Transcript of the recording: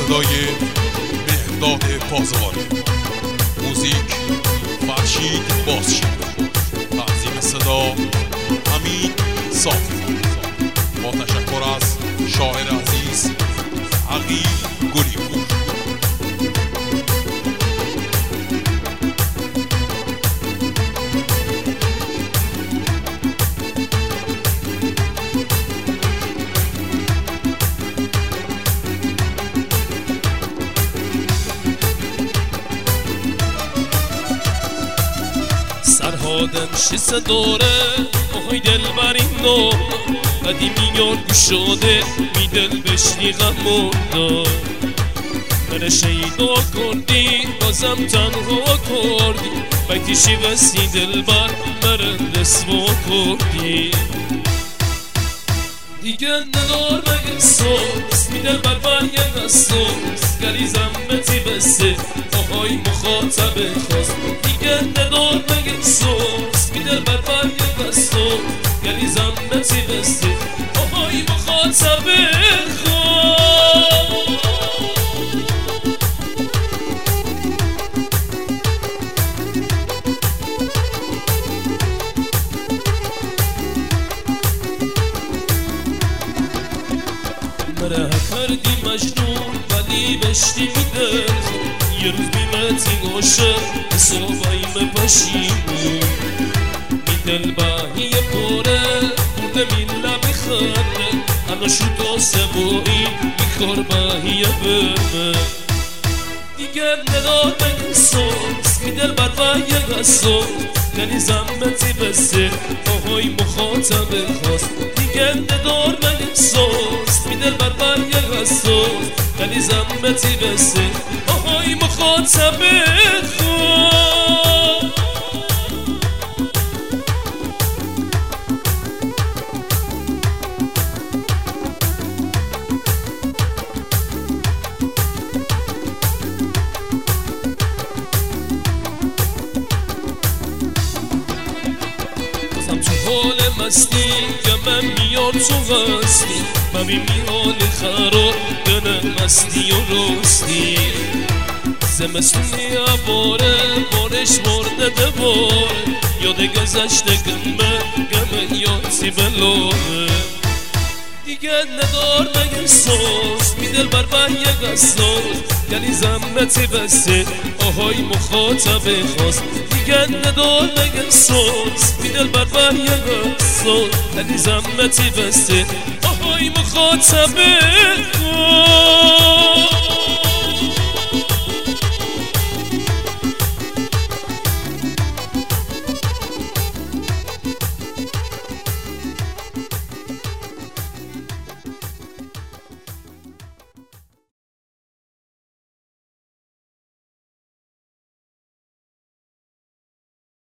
صدای مهداد پازوانی، موزیک فرشید بازشید، تنظیم صدا حمید صافی، با تشکر از شاعر عزیز عقیل گلیپور. سرهادن شیسه داره آهای دل بر این نور قدیمی یار گشاده می دل بشنی غمون دار من شیدا کردی بازم تنها کردی بیتیشی بستی دل بر مرن دسوا کردی دیگه ندار مگه سوز می دل بر یه نسوز گلی زمتی بسته آهای مخاطب خواست دیگه ندار مگه سوز می دل بر یه نسوز گلی زمتی بسته آهای مخاطب خواست. مرا کردی مجنون ولی بشتی میدل یه روز بیمتی گوشه صبحیم پشیمون میدل باهی پره برده میلا بخره انا شو سبوئی میخور باهی برمه دیگر ندار من سوز میدل بر باهی غصو یعنی زمتی بسته آهای مخاطب خواست دیگر ندار من سوز میدل بر باهی غصو یعنی زمتی بسته آهای مخاطب خواست. تو حال مستی که من میار تو هستی من میال خراب دنم مستی و رستی زمستونی عباره بارش مرده بباره یاد گذشته گمه یادی بلاره دیگه ندار مگه سوز میدل بر یه غصاز یعنی زمتی بسته آهای مخاطب خواست دیگه ندار مگه سوز میدل بر یه غصاز یعنی زمتی بسته آهای مخاطب